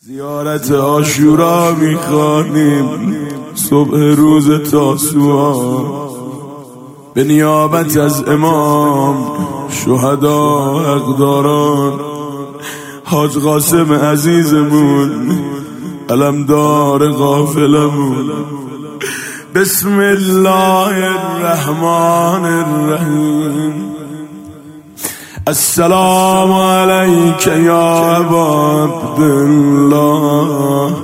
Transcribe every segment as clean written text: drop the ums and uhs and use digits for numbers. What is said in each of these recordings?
زیارت عاشورا میخوانیم صبح روز تاسوعا به نیابت از امام شهدا حقداران حاج قاسم عزیزمون علمدار قافلمون. بسم الله الرحمن الرحیم. السلام علیک یا ابا عبدالله،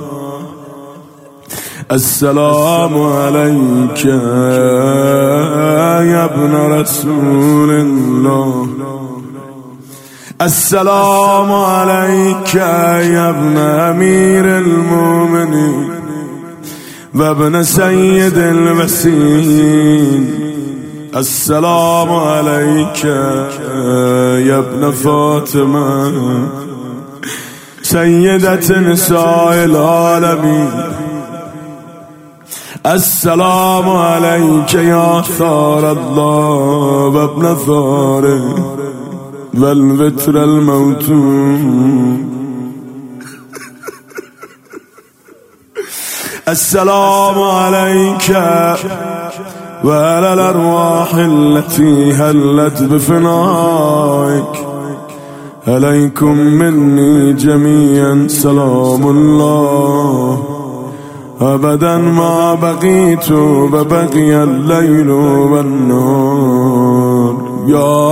السلام علیک یا ابن رسول الله، السلام علیک یا ابن امیر المؤمنین و ابن سید الوسیین، السلام علیک یا ابن فاطمه سیدت نساء العالمین، السلام علیک یا ثار الله و ابن ثاره و الوتر الموتون، السلام علیک و علی الارواح التي هلت بفنائك، علیکم منی جميعا سلام الله ابدا ما بقیت و بقی اللیل و النهار. یا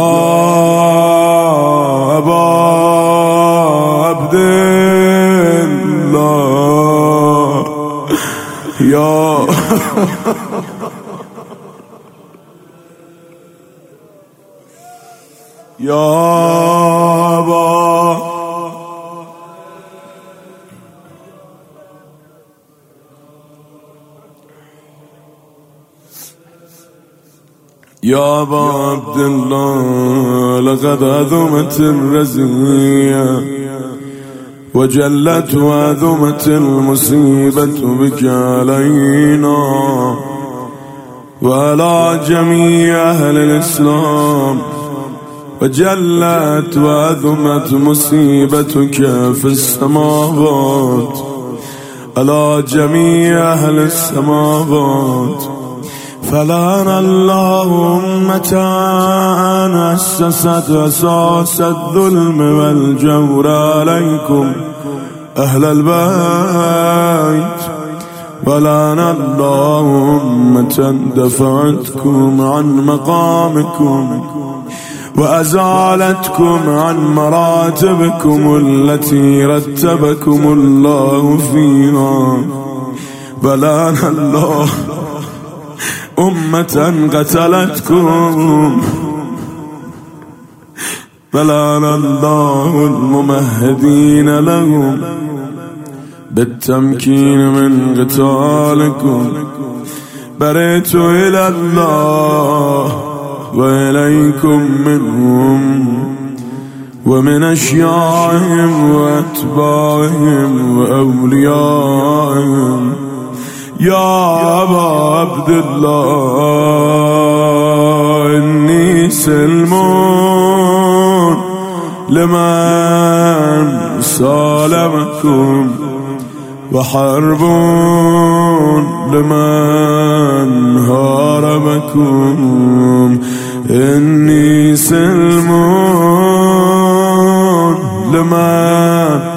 ابا عبدالله، یا يا أبا عبد الله، لقد عظمت الرزية وجلت وعظمت المصيبة بك علينا وعلى جميع أهل الإسلام، وجلت وعظمت مصيبتك في السماوات على جميع أهل السماوات. فلعن الله أمة أسست أساس الظلم والجور عليكم أهل البيت، ولعن الله أمة دفعتكم عن مقامكم وأزالتكم عن مراتبكم التي رتبكم الله فيها، ولعن الله أمة قتلتكم، ولعن الله الممهدين لهم بالتمكين من قتالكم. برئت إلى الله وإليكم منهم ومن أشياعهم وأتباعهم وأوليائهم. يا أبا عبد الله، إني سلم لمن سالمكم وحرب لمن هاربكم، إني سلم لمن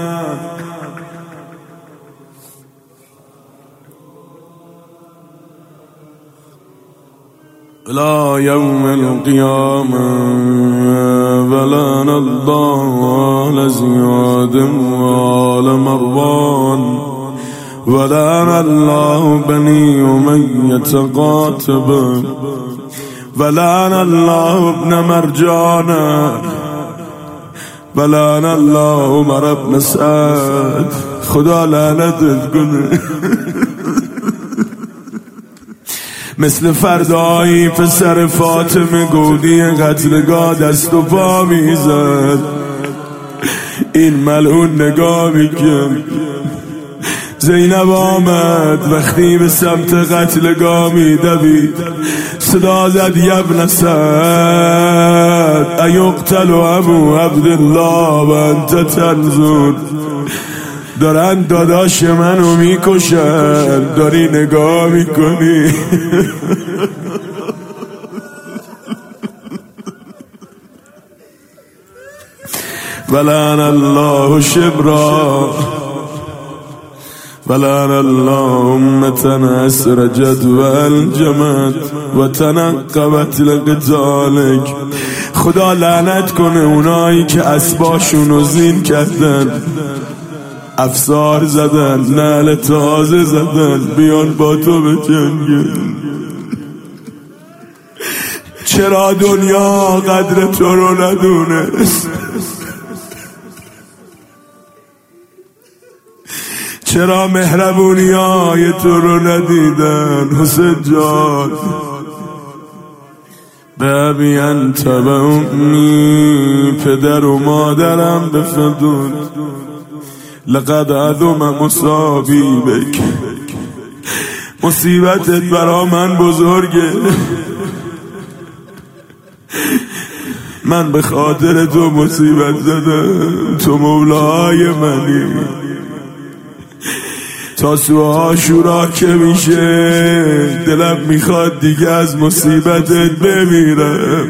إلى يوم القيامة. ولعن الله آل زياد وآل مروان، ولعن الله بني أمية قاتبا، ولعن الله ابن مرجان، ولعن الله عمر بن سعد. خدا لعنتت کنه. مثل فردایی پسر فاطمه گودی قتلگاه دست و پا میزد، این ملعون نگاه میکرد. زینب آمد وقتی به سمت قتلگاه میدوید، صدا زد یبن سعد ایقتل ابو عبدالله و انت تنظر. دارن داداش منو میکشن، داری نگاه میکنی. ولعن الله شبرا ولعن الله امة اسرجت و الجمت و تنقبت لقتالک. خدا لعنت کنه اونایی که اسباشونو زین کردن، افسار زدن، نعل تازه زدن، بیان با تو بجنگن. چرا دنیا قدر تو رو ندونست؟ چرا مهربونیای تو رو ندیدن حسین جان؟ بابی انت و امی، پدر و مادرم بفدون، لقد عظم مصابی بک، مصیبتت برا من بزرگه. من به خاطر تو مصیبت زدم، تو مولای منی. تا سوی عاشورا که میشه دلم میخواد دیگه از مصیبتت بمیرم.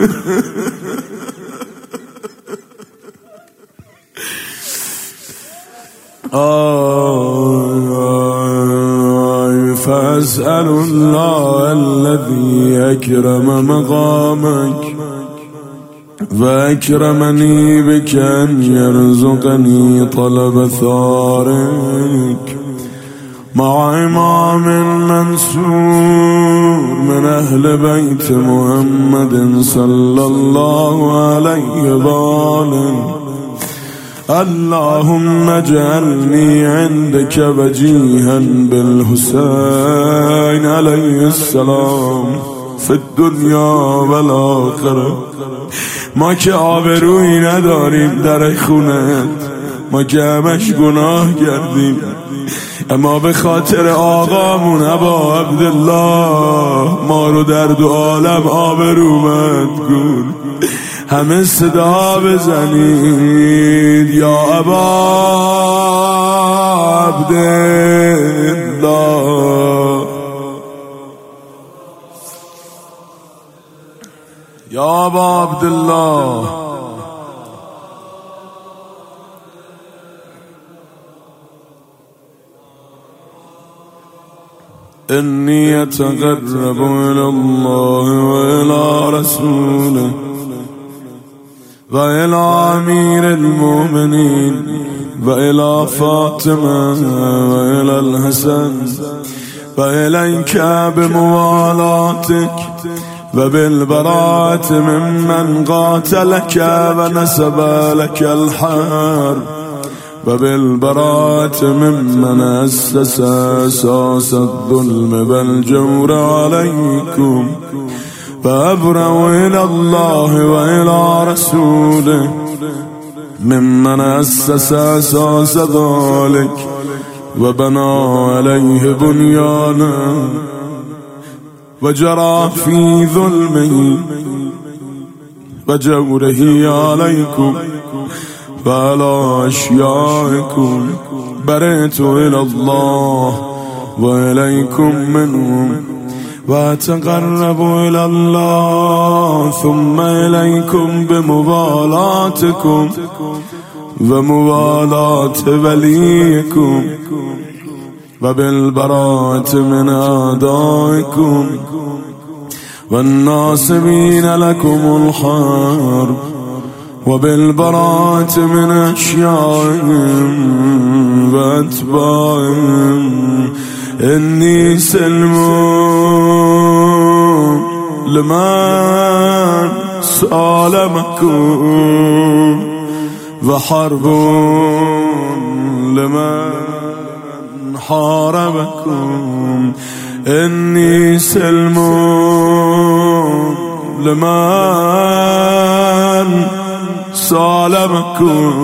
فاسأل الله الذي اكرم مقامك و اکرمنی بک ان یرزقنی طلب ثارک مع امام منصور من اهل بیت محمد صلی الله علیه و آله. اللهم اجعلنی عندك وجیها بالحسین علیه السلام فی الدنیا و الاخره. ما که آبرویی نداریم در خونت، ما که همش گناه کردیم، اما به خاطر آقامون ابا عبدالله ما رو در دو عالم آبرومند کن. همه صدا بزنید یا ابا عبدالله، یا ابا عبدالله. انی اتقرب الى الله و الى رسوله و الى امیر المؤمنین و الى فاطمه و الى الحسن و الیک بموالاتک و بالبراءة ممن قاتلك و نسب لك الحرب و بالبراءة ممن اسس اساس الظلم والجور عليكم و ابرأ الى الله و الى رسوله ممن اسس اساس ذلك و بنا عليه بنيانا و جرى في ظلمه و جوره عليكم و على اشیائكم. برئت الى الله و الیکم منهم و اتقرب الى الله ثم الیکم بموالاتكم و موالات ولیكم و بالبراءة من اعدائكم والناصبين لكم الحرب و بالبراءة من اشیائهم و اتباعهم. انی سلم لمن سالمكم و حرب لمن حاربكم. انی سلم لمن سالمكم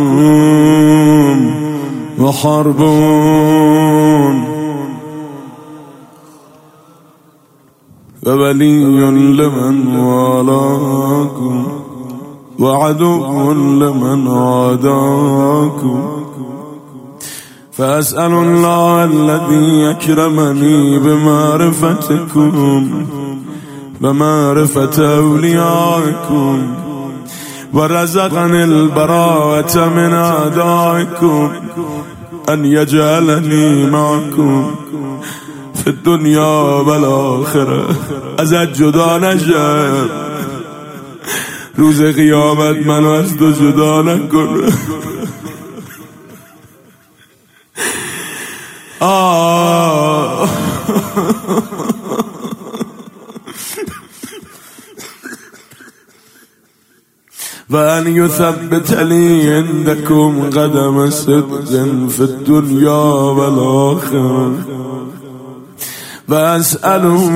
و حرب و ولی لمن والاكم و عدو لمن عاداكم. فأسأل الله الذي أكرمني بمعرفتكم ومعرفة أوليائكم ورزقني البراءة من أعدائكم أن يجعلني معكم في الدنيا والآخرة. ازت جدا نشم، روز قیامت منو از تو جدا نکن. وأن يثبت لي عندكم قدم صدق في الدنيا والآخرة. وأسأله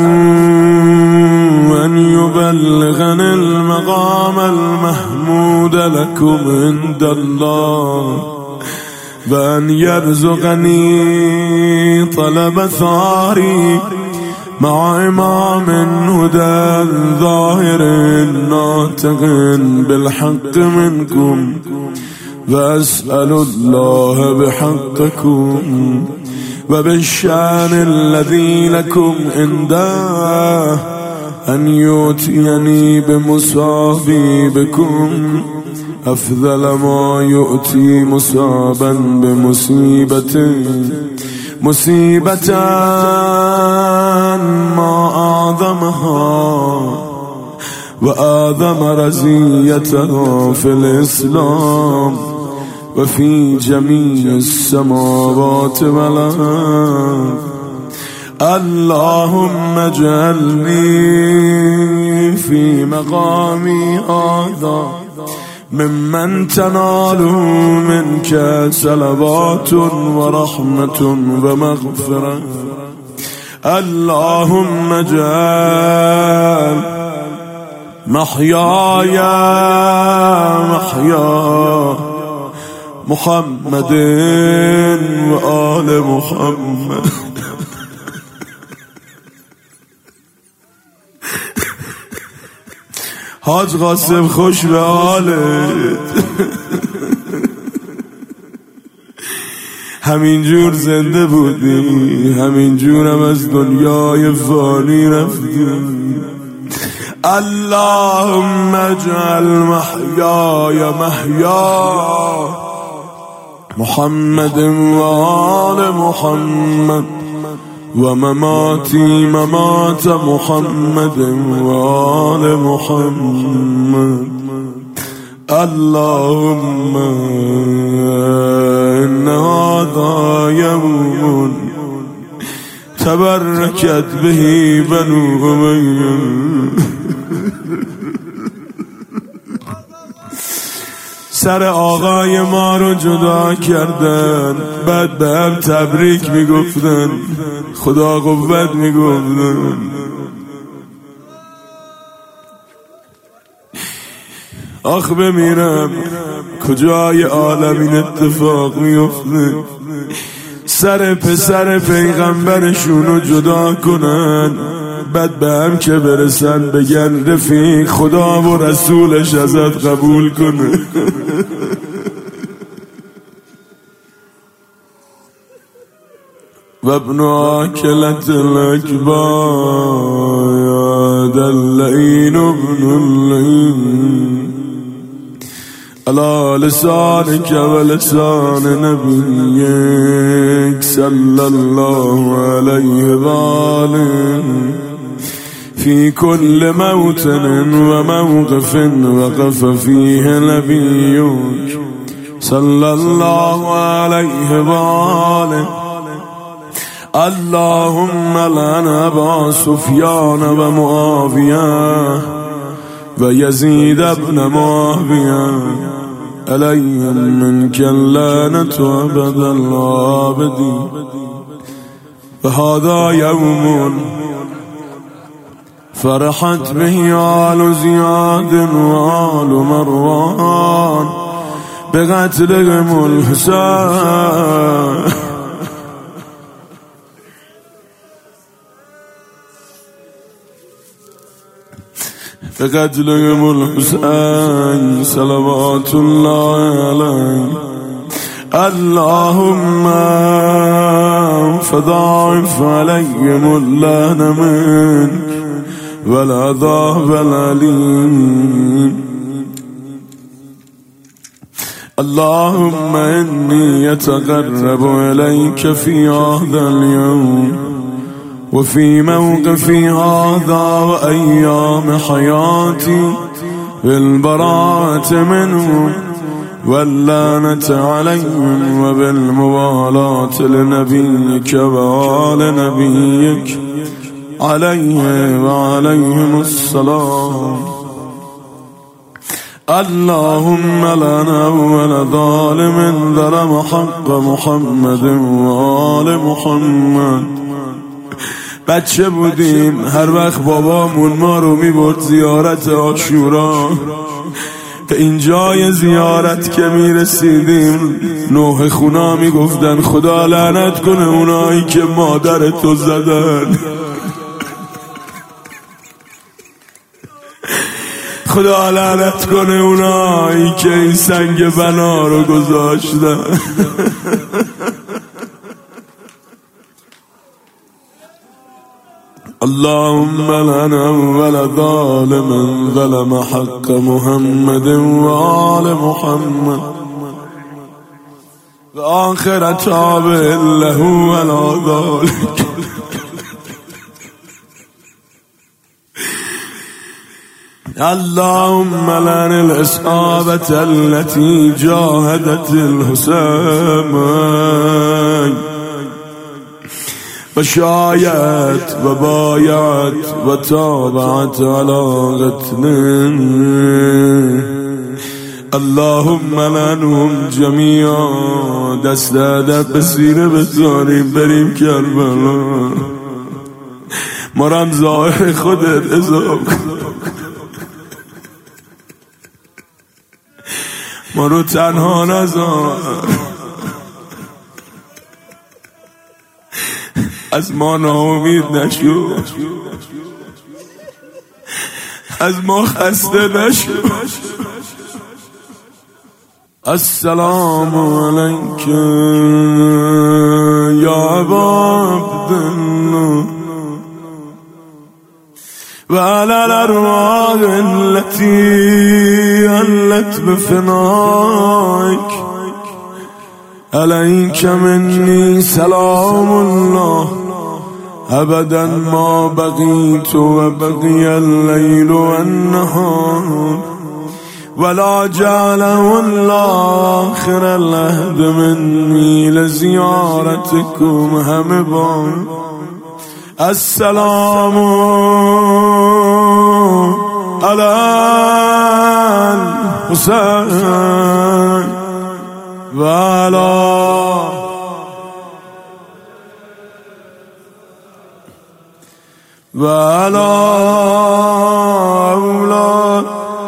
أن يبلغني المقام المحمود لكم عند الله، وأن يرزقني طلب ثاري مع إمام هدى ظاهر ناطق بالحق منكم. وأسأل الله بحقكم وبالشان الذي لكم عنده أن يؤتيني بمصابي بكم أفضل ما يؤتي مصابا مصيبة ما أعظمها وأعظم رزيتها في الإسلام وفي جميع السماوات والأرض. اللهم اجعلني في مقامي هذا ممن تنال منك صلوات ورحمة ومغفرة. اللهم اجعل محياي محيا محمد وآل محمد. حاج قاسم خوش به حالت. همینجور زنده بودی، همینجورم از دنیای فانی رفتی. اللهم اجعل محیای محیا محمد و آل محمد ومماتي ممات محمد وآل محمد. اللهم إن هذا يوم تبركت به بنو أمية. سر آقای ما رو جدا کردن، بعد به هم تبریک میگفتن، خدا قوت میگفتن. آخ بمیرم کجای عالم این اتفاق میفته، سر پسر پیغمبرشون رو جدا کنن، بعد به هم که برسن بگن رفیق خدا و رسولش ازت قبول کنه. و ابن آکلت الاکباد اللعین ابن اللعین على لسانك ولسان نبيك صلى الله عليه وآله في كل موطن وموقف وقف فيه نبيك صلى الله عليه وآله. اللهم لعن أبا سفيان ومعاوية ويزيد بن معاوية عليهم منك اللعنة أبد الآبدين. وهذا يوم فرحت به آل زياد وآل مروان بقتلهم الحسين. بقتلهم الحسين صلوات الله عليه. اللهم فضاعف عليهم اللعن منك والعذاب الأليم. اللهم إني أتقرب إليك في هذا اليوم وفي موقفي هذا وأيام حياتي بالبراءة منهم واللعنة عليهم وبالموالاة لنبيك وآل نبيك عليه وعليهم السلام. اللهم لنا أول ظالم ظلم حق محمد وآل محمد. بچه بودیم هر وقت بابامون ما رو میبرد زیارت عاشورا، به اینجای زیارت که میرسیدیم نوح خونا میگفتن خدا لعنت کنه اونایی که مادر تو زدن، خدا لعنت کنه اونایی که این سنگ بنا رو گذاشتن. اللهم لنا أول ظالم ظلم حق محمد وآل محمد وآخر تابع له ولا ذلك. اللهم لعن الإصابة التي جاهدت الحسين وشايت وبايعت وتابعت على قتله. اللهم لعنهم جميعا. دست ادب به سینه بذاریم بریم کربلا، ما رم ظاهر خودت اضافه کن، ما رو تنها نذار، از ما ناامید نشو، از ما خسته نشو. السلام علیک یا ابا عبدالله وعلى الأرواح التي هلت بفنائك. عليك مني سلام الله أبدا ما بقيت وبقي الليل والنهار، ولا جعله الله آخر العهد مني لزيارتكم هم بار. السلام على الحسين وعلى أولاد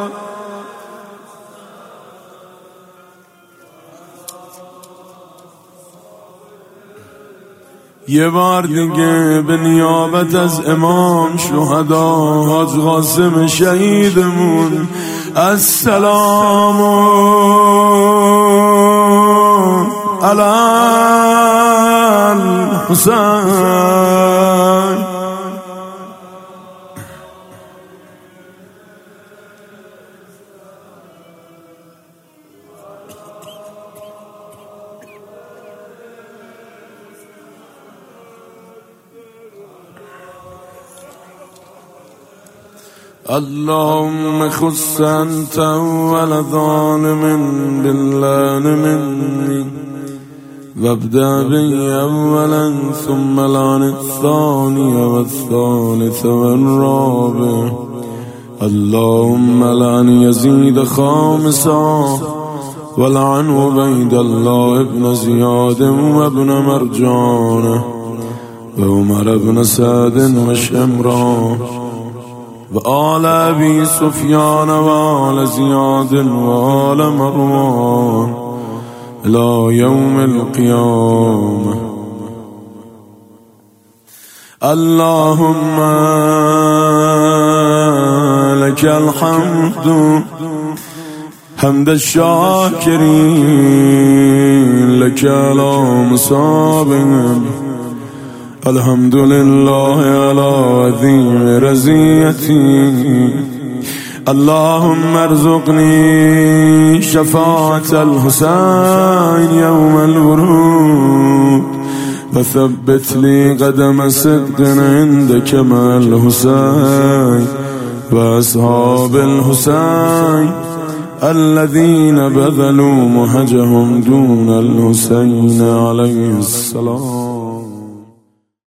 یه بار دیگه به نیابت از امام شهدا حاج قاسم شهیدمون السلام علی الحسین. اللهم خص أنت أول ظالم باللعن مني وابدأ بي أولا ثم لعن الثاني والثالث والرابع. اللهم لعن يزيد خامسا ولعن عبيد الله ابن زياد وابن مرجان وعمر بن سعد وشمران وآل أبي سفيان وآل زياد وآل مروان إلى يوم القيامة. اللهم لك الحمد حمد الشاكرين لك على مصابهم. الحمد لله على عظيم رزيتي. اللهم ارزقني شفاعة الحسين يوم الورود، وثبت لي قدم صدق عندك مع الحسين وأصحاب الحسين الذين بذلوا مهجهم دون الحسين عليه السلام.